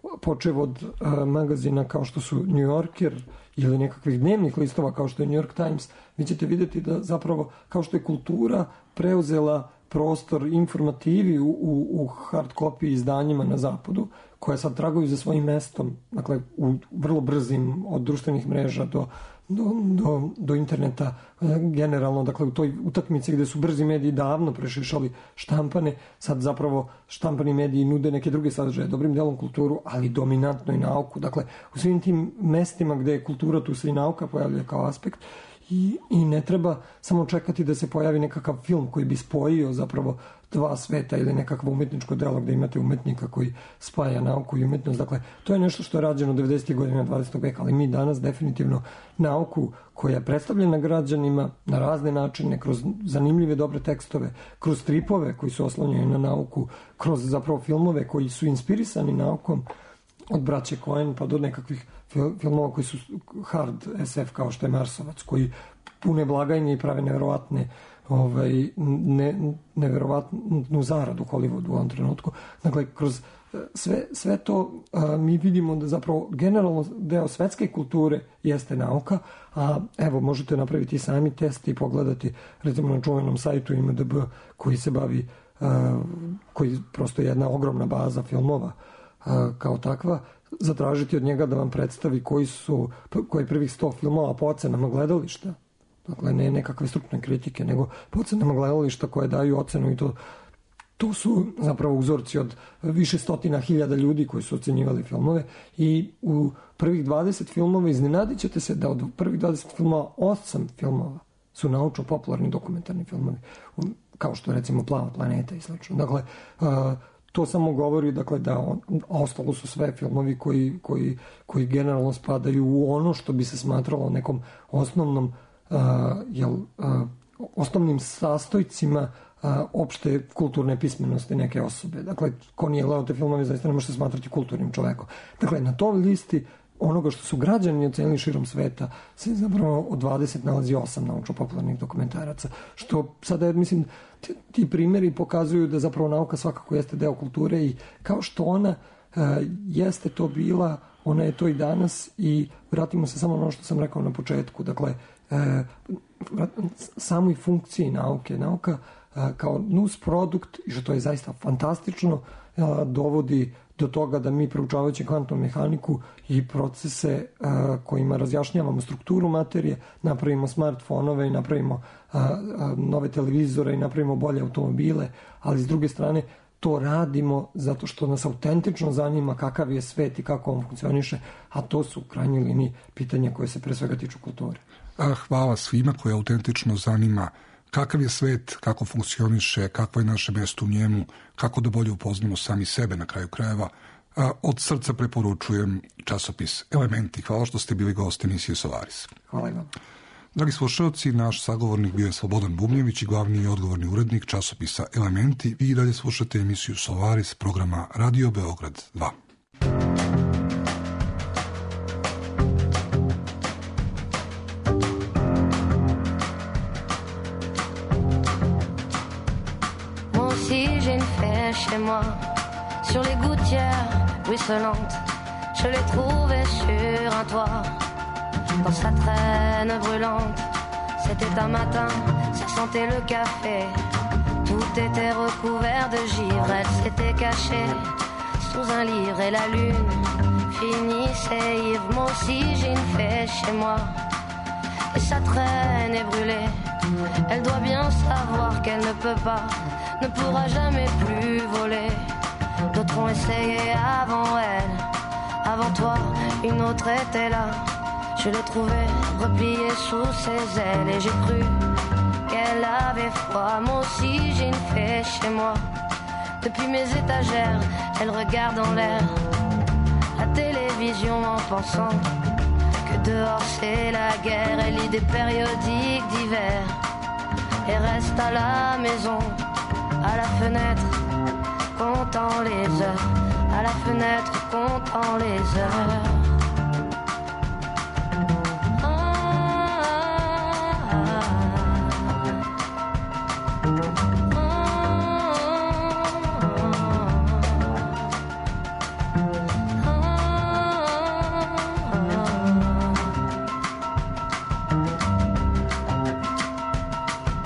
počev od uh, magazina kao što su New Yorker ili nekakvih dnevnih listova kao što je New York Times, vi ćete vidjeti da zapravo kao što je kultura preuzela prostor informativi u, u, u hard copy izdanjima na zapadu, koje sad traguju za svojim mestom, dakle u vrlo brzim od društvenih mreža do, do, do, do interneta generalno, dakle u toj utakmici gde su brzi mediji davno prešišali štampane, sad zapravo štampani mediji nude neke druge sadržaje, dobrim delom kulturu, ali dominantno i nauku. Dakle, u svim tim mestima gde je kultura, tu se i nauka pojavlja kao aspekt. I, I ne treba samo čekati da se pojavi nekakav film koji bi spojio zapravo dva sveta ili nekakvo umetničko delo gde imate umetnika koji spaja nauku i umetnost. Dakle, to je nešto što je rađeno devedesetih godina dvadesetog veka, ali mi danas definitivno nauku koja je predstavljena građanima na razne načine, kroz zanimljive dobre tekstove, kroz stripove koji su oslonjeni na nauku, kroz zapravo filmove koji su inspirisani naukom, od braće Coen pa do nekakvih filmova koji su hard es ef kao što je Marsovac, koji pune blagajne i prave neverovatne ovaj, ne, neverovatnu zaradu u Hollywoodu u ovom trenutku. Dakle, kroz sve, sve to a, mi vidimo da zapravo generalno deo svetske kulture jeste nauka, a evo možete napraviti sami test i pogledati recimo na čuvenom sajtu i em de be koji se bavi, a, koji prosto je jedna ogromna baza filmova a, kao takva, zatražiti od njega da vam predstavi koji su, koji prvih sto filmova po ocenama gledališta. Dakle, ne nekakve stručne kritike, nego po ocenama gledališta koje daju ocenu i to, to su zapravo uzorci od više stotina hiljada ljudi koji su ocenjivali filmove i u prvih dvadeset filmova iznenadit ćete se da od prvih dvadeset filmova osam filmova su naučno-popularni dokumentarni filmovi, kao što recimo Plava planeta i slično. Dakle, a, to samo govori dakle, da on, ostalo su sve filmovi koji, koji, koji generalno spadaju u ono što bi se smatralo nekom osnovnom, uh, jel, uh, osnovnim sastojcima uh, opšte kulturne pismenosti neke osobe. Dakle, ko nije gledao te filmove, zaista ne može se smatrati kulturnim čovekom. Dakle, na toj listi onoga što su građani ocenili širom sveta se zapravo od dvadeset nalazi osam naučno-popularnih dokumentaraca, što sada, mislim, ti, ti primjeri pokazuju da zapravo nauka svakako jeste deo kulture i kao što ona uh, jeste to bila, ona je to i danas i vratimo se samo na ono što sam rekao na početku, dakle, uh, samoj funkciji nauke, nauka uh, kao nus produkt, i što to je zaista fantastično, uh, dovodi do toga da mi proučavajući kvantnu mehaniku i procese a, kojima razjašnjavamo strukturu materije, napravimo smartfonove i napravimo a, a, nove televizore i napravimo bolje automobile, ali s druge strane to radimo zato što nas autentično zanima kakav je svet i kako on funkcioniše, a to su u krajnjoj liniji pitanja koje se pre svega tiču kulture. Hvala svima koje autentično zanima kakav je svet, kako funkcioniše, kakvo je naše mesto u njemu, kako da bolje upoznamo sami sebe na kraju krajeva. Od srca preporučujem časopis Elementi. Hvala što ste bili gosti emisije Solaris. Hvala i vam. Dragi slušalci, naš sagovornik bio je Slobodan Bubnjević i glavni i odgovorni urednik časopisa Elementi. Vi i dalje slušate emisiju Solaris programa Radio Beograd dva. Chez moi, sur les gouttières ruisselantes, je l'ai trouvé sur un toit, dans sa traîne brûlante. C'était un matin, ça sentait le café, tout était recouvert de givre. Elle s'était cachée sous un livre et la lune finissait ivre. Moi aussi j'ai une fée chez moi, et sa traîne est brûlée. Elle doit bien savoir qu'elle ne peut pas, ne pourra jamais plus voler. D'autres ont essayé avant elle, avant toi, une autre était là. Je l'ai trouvée repliée sous ses ailes et j'ai cru qu'elle avait froid. Moi aussi j'ai une fée chez moi. Depuis mes étagères, elle regarde en l'air la télévision en pensant que dehors c'est la guerre. Elle lit des périodiques d'hiver et reste à la maison, à la fenêtre, comptant les heures, à la fenêtre, comptant les heures.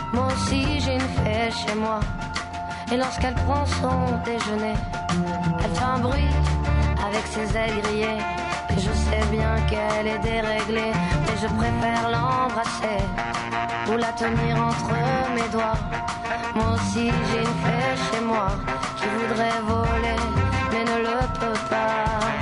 Moi aussi j'ai une fée chez moi. Et lorsqu'elle prend son déjeuner, elle fait un bruit avec ses ailes grillées. Et je sais bien qu'elle est déréglée, mais je préfère l'embrasser ou la tenir entre mes doigts. Moi aussi j'ai une fée chez moi qui voudrait voler, mais ne le peut pas.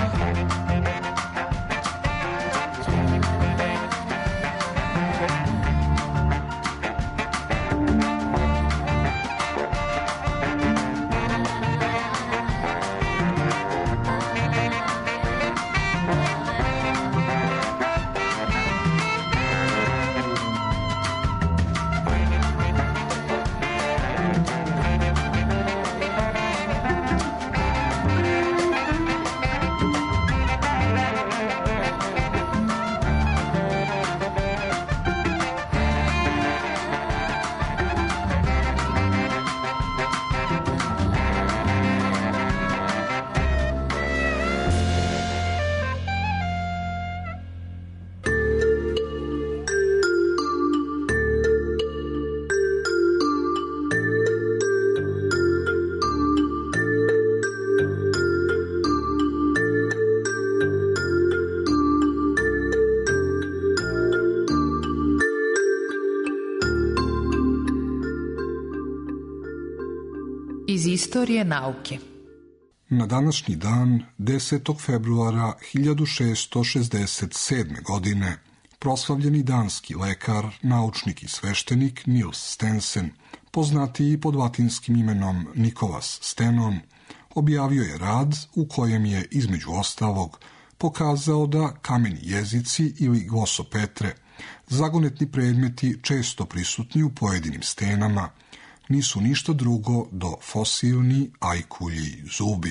Iz istorije nauke. Na današnji dan, desetog februara hiljadu šessto šezdeset sedme. godine, proslavljeni danski lekar, naučnik i sveštenik Niels Stensen, poznatiji pod latinskim imenom Nicolas Stenon, objavio je rad u kojem je, između ostalog, pokazao da kameni jezici ili glosopetre, zagonetni predmeti često prisutni u pojedinim stenama, nisu ništa drugo do fosilni ajkulji zubi.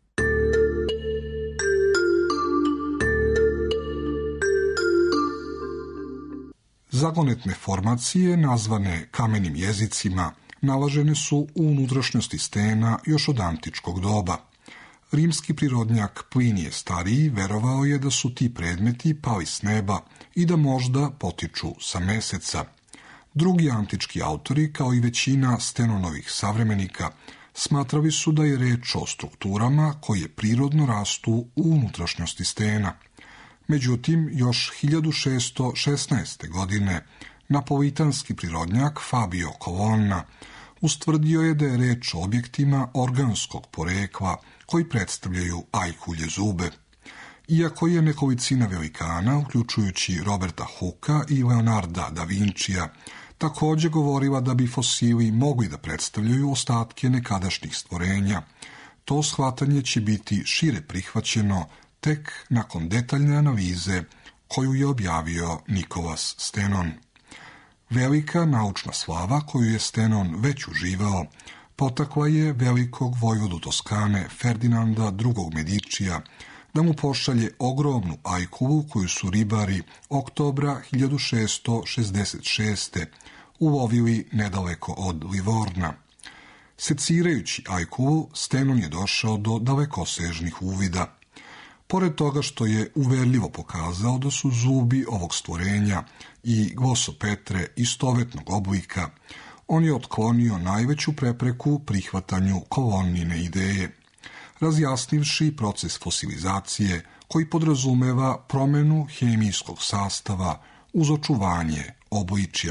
Zagonetne formacije, nazvane kamenim jezicima, nalažene su u unutrašnjosti stena još od antičkog doba. Rimski prirodnjak Plinije Stariji verovao je da su ti predmeti pali s neba i da možda potiču sa meseca. Drugi antički autori, kao i većina Stenonovih savremenika, smatrali su da je reč o strukturama koje prirodno rastu u unutrašnjosti stena. Međutim, još hiljadu šessto šesnaeste. godine napolitanski prirodnjak Fabio Colonna ustvrdio je da je reč o objektima organskog porekla koji predstavljaju ajkulje zube. Iako je nekolicina velikana, uključujući Roberta Hooka i Leonarda da Vincija, također govorila da bi fosili mogli da predstavljaju ostatke nekadašnjih stvorenja, to shvatanje će biti šire prihvaćeno tek nakon detaljne analize koju je objavio Nicolas Stenon. Velika naučna slava koju je Stenon već uživao potakla je velikog vojvodu Toskane Ferdinanda drugog. Medičija da mu pošalje ogromnu ajkulu koju su ribari oktobra hiljadu šessto šezdeset šeste. ulovili nedaleko od Livorna. Secirajući ajkulu, Stenon je došao do dalekosežnih uvida. Pored toga što je uverljivo pokazao da su zubi ovog stvorenja i glosopetre istovetnog oblika, on je otklonio najveću prepreku prihvatanju kolonnine ideje, razjasnivši proces fosilizacije koji podrazumeva promenu hemijskog sastava uz očuvanje obličja.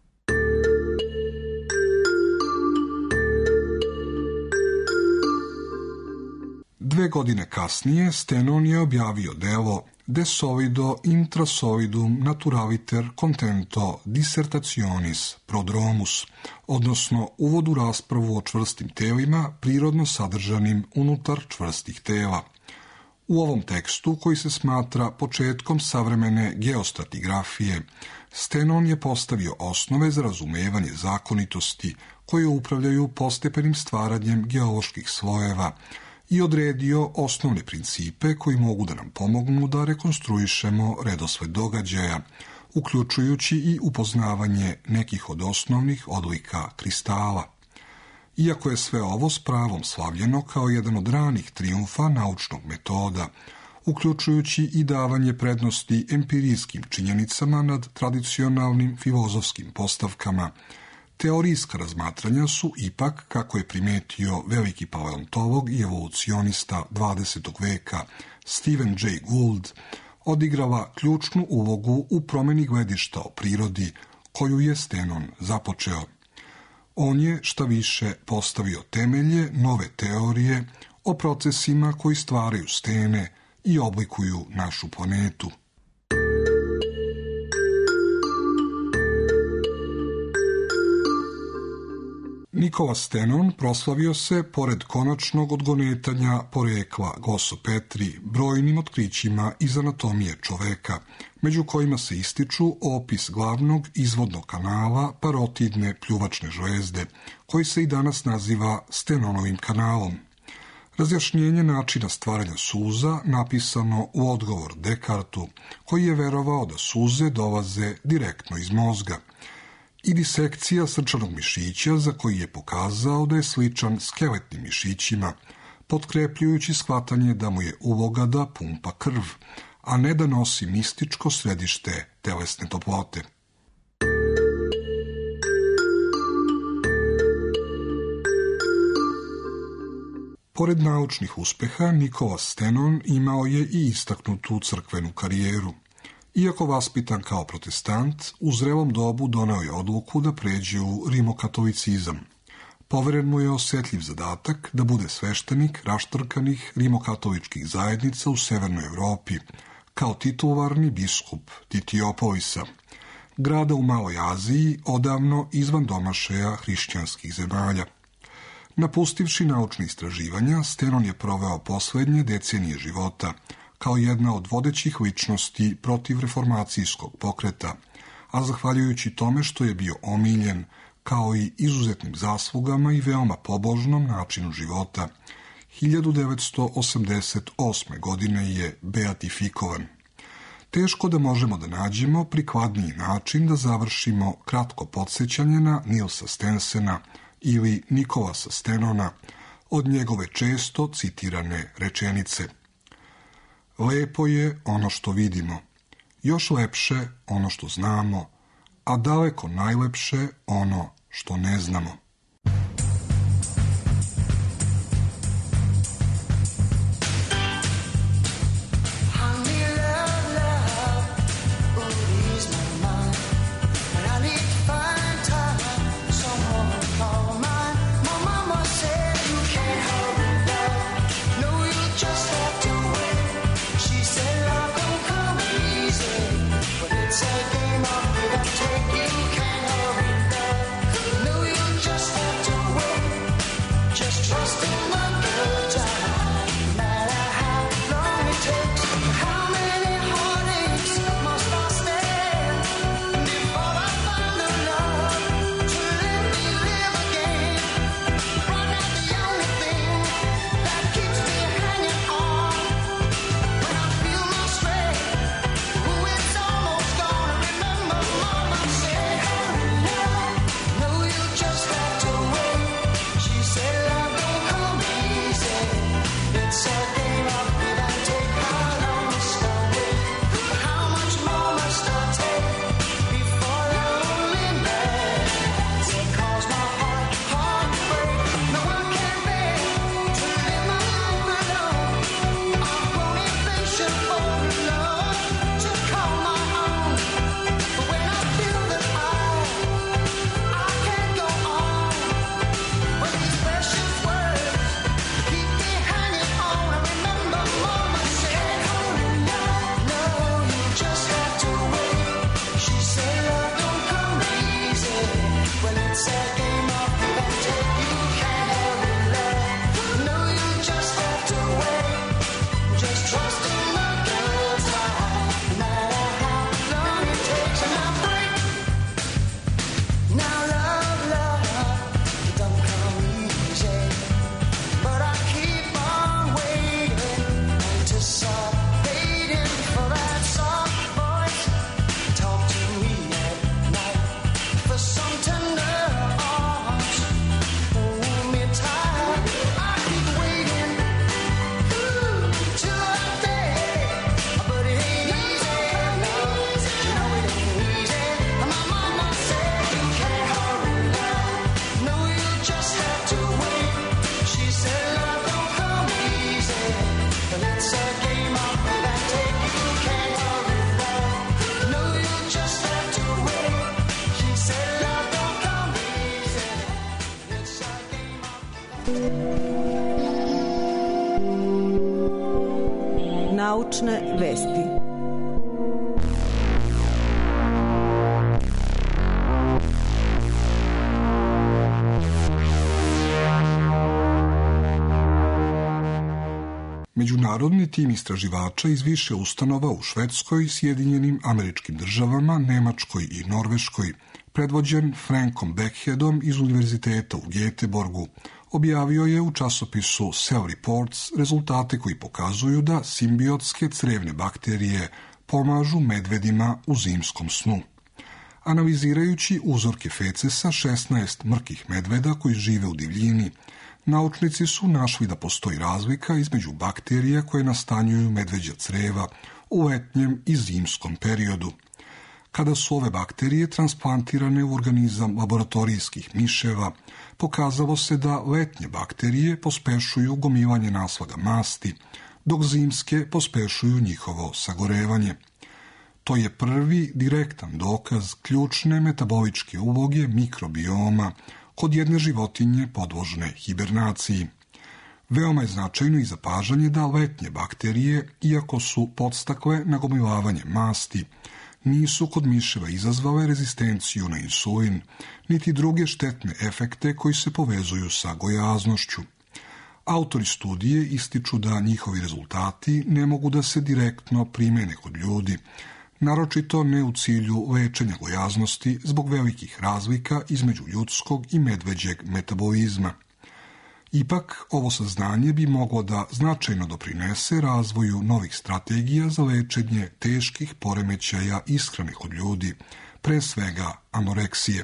Dve godine kasnije Stenon je objavio delo De solido intrasolidum naturaliter contento dissertationis prodromus, odnosno uvod u raspravu o čvrstim telima prirodno sadržanim unutar čvrstih tela. U ovom tekstu, koji se smatra početkom savremene geostratigrafije, Stenon je postavio osnove za razumevanje zakonitosti koje upravljaju postepenim stvaranjem geoloških slojeva i odredio osnovne principe koji mogu da nam pomognu da rekonstruišemo redosled događaja, uključujući i upoznavanje nekih od osnovnih odlika kristala. Iako je sve ovo s pravom slavljeno kao jedan od ranih trijumfa naučnog metoda, uključujući i davanje prednosti empirijskim činjenicama nad tradicionalnim filozofskim postavkama, Teorijska razmatranja su ipak, kako je primetio veliki paleontolog i evolucionista dvadesetog veka Stephen Jay Gould, odigrala ključnu ulogu u promeni gledišta o prirodi koju je Stenon započeo. On je, šta više, postavio temelje nove teorije o procesima koji stvaraju stene i oblikuju našu planetu. Nikola Stenon proslavio se, pored konačnog odgonetanja porekla Goso Petri, brojnim otkrićima iz anatomije čoveka, među kojima se ističu opis glavnog izvodnog kanala parotidne pljuvačne žlezde, koji se i danas naziva Stenonovim kanalom. Razjašnjenje načina stvaranja suza napisano u odgovor Dekartu, koji je verovao da suze dolaze direktno iz mozga, i disekcija srčanog mišića za koji je pokazao da je sličan skeletnim mišićima, potkrepljujući shvatanje da mu je uloga da pumpa krv, a ne da nosi mističko središte telesne toplote. Pored naučnih uspeha, Nikola Stenon imao je i istaknutu crkvenu karijeru. Iako vaspitan kao protestant, u zrelom dobu doneo je odluku da pređe u rimokatolicizam. Poveren mu je osjetljiv zadatak da bude sveštenik raštrkanih rimokatoličkih zajednica u Severnoj Evropi, kao titularni biskup Titiopolisa, grada u Maloj Aziji, odavno izvan domašaja hrišćanskih zemalja. Napustivši naučne istraživanja, Stenon je proveo poslednje decenije života kao jedna od vodećih ličnosti protiv reformacijskog pokreta, a zahvaljujući tome što je bio omiljen, kao i izuzetnim zaslugama i veoma pobožnom načinu života, hiljadu devetsto osamdeset osme. godine je beatifikovan. Teško da možemo da nađemo prikladniji način da završimo kratko podsjećanje na Nilsa Stensena ili Nikolasa Stenona od njegove često citirane rečenice. Lepo je ono što vidimo, još lepše ono što znamo, a daleko najlepše ono što ne znamo. Some tender Naučne vesti. Međunarodni tim istraživača iz više ustanova u Švedskoj, Sjedinjenim Američkim Državama, Nemačkoj i Norveškoj, predvođen Frankom Beckheadom iz Univerziteta u Göteborgu, objavio je u časopisu Cell Reports rezultate koji pokazuju da simbiotske crevne bakterije pomažu medvedima u zimskom snu. Analizirajući uzorke fecesa šesnaest mrkih medveda koji žive u divljini, naučnici su našli da postoji razlika između bakterija koje nastanjuju medveđa creva u letnjem i zimskom periodu. Kada su ove bakterije transplantirane u organizam laboratorijskih miševa, pokazalo se da letnje bakterije pospešuju gomilanje naslaga masti, dok zimske pospešuju njihovo sagorevanje. To je prvi direktan dokaz ključne metaboličke uloge mikrobioma kod jedne životinje podložne hibernaciji. Veoma je značajno i zapažanje da letnje bakterije, iako su podstakle na gomilavanje masti, nisu kod miševa izazvale rezistenciju na insulin, niti druge štetne efekte koji se povezuju sa gojaznošću. Autori studije ističu da njihovi rezultati ne mogu da se direktno primene kod ljudi, naročito ne u cilju lečenja gojaznosti zbog velikih razlika između ljudskog i medveđeg metabolizma. Ipak, ovo saznanje bi moglo da značajno doprinese razvoju novih strategija za lečenje teških poremećaja ishrane kod ljudi, pre svega anoreksije.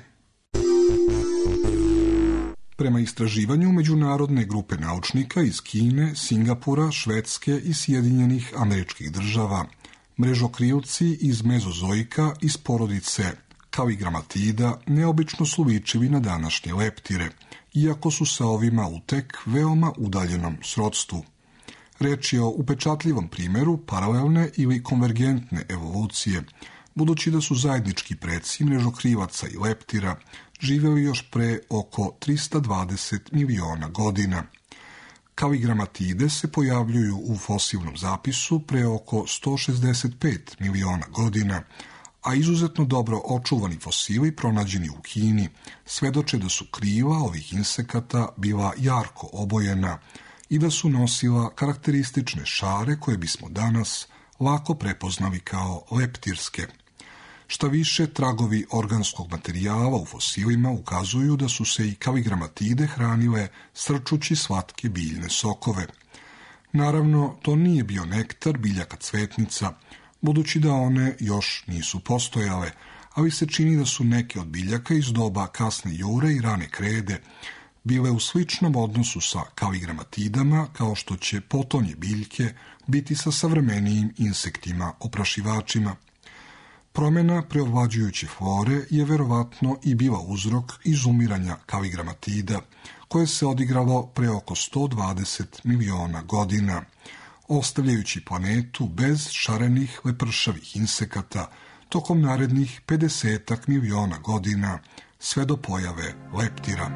Prema istraživanju međunarodne grupe naučnika iz Kine, Singapura, Švedske i Sjedinjenih Američkih Država, mrežokrilci iz mezozoika iz porodice Kavigramatida neobično su ličivi na današnje leptire, iako su sa ovima u tek veoma udaljenom srodstvu. Reč je o upečatljivom primjeru paralelne ili konvergentne evolucije, budući da su zajednički preci mrežokrivaca i leptira živjeli još pre oko trista dvadeset miliona godina. Kavigramatide se pojavljuju u fosilnom zapisu pre oko sto šezdeset pet miliona godina, a izuzetno dobro očuvani fosili pronađeni u Kini svedoče da su krila ovih insekata bila jarko obojena i da su nosila karakteristične šare koje bismo danas lako prepoznali kao leptirske. Šta više, tragovi organskog materijala u fosilima ukazuju da su se i kavigramatide hranile srčući slatke biljne sokove. Naravno, to nije bio nektar biljaka cvetnica, budući da one još nisu postojale, ali se čini da su neke od biljaka iz doba kasne jure i rane krede bile u sličnom odnosu sa kavigramatidama, kao što će potonje biljke biti sa savremenijim insektima oprašivačima. Promjena preovlađujuće flore je verovatno i bila uzrok izumiranja kavigramatida, koje se odigralo pre oko sto dvadeset miliona godina, ostavljajući planetu bez šarenih lepršavih insekata tokom narednih pedesetak miliona godina, sve do pojave leptira.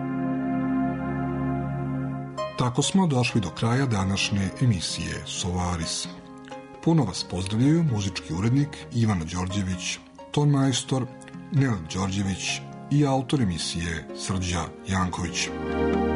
Tako smo došli do kraja današnje emisije Solaris. Puno vas pozdravljaju muzički urednik Ivana Đorđević, ton majstor Nenad Đorđević i autor emisije Srđa Janković.